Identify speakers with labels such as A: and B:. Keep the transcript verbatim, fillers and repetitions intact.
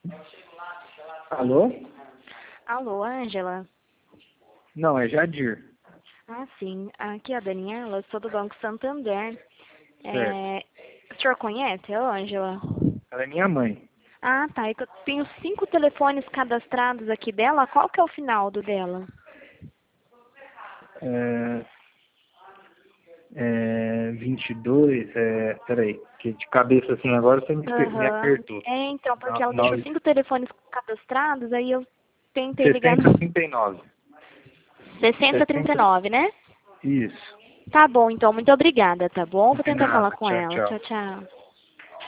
A: Alô?
B: Alô, Ângela?
A: Não, é Jadir.
B: Ah, sim. Aqui é a Daniela, sou do Banco Santander.
A: Certo.
B: É... O senhor conhece a Ângela?
A: Ela é minha mãe.
B: Ah, tá. É que eu tenho cinco telefones cadastrados aqui dela. Qual que é o final do dela?
A: É, é, vinte e dois, é, peraí, que de cabeça assim agora você me, me
B: Aham.
A: apertou.
B: É, então, porque
A: No-
B: ela deixou
A: nove-
B: cinco telefones cadastrados, aí eu tentei ligar
A: sessenta
B: no
A: trinta e nove.
B: sessenta trinta e
A: sessenta,
B: nove, né?
A: isso.
B: Tá bom, então. Muito obrigada, tá bom? Vou
A: De
B: tentar falar
A: nada.
B: com
A: Tchau,
B: ela.
A: tchau.
B: Tchau, tchau.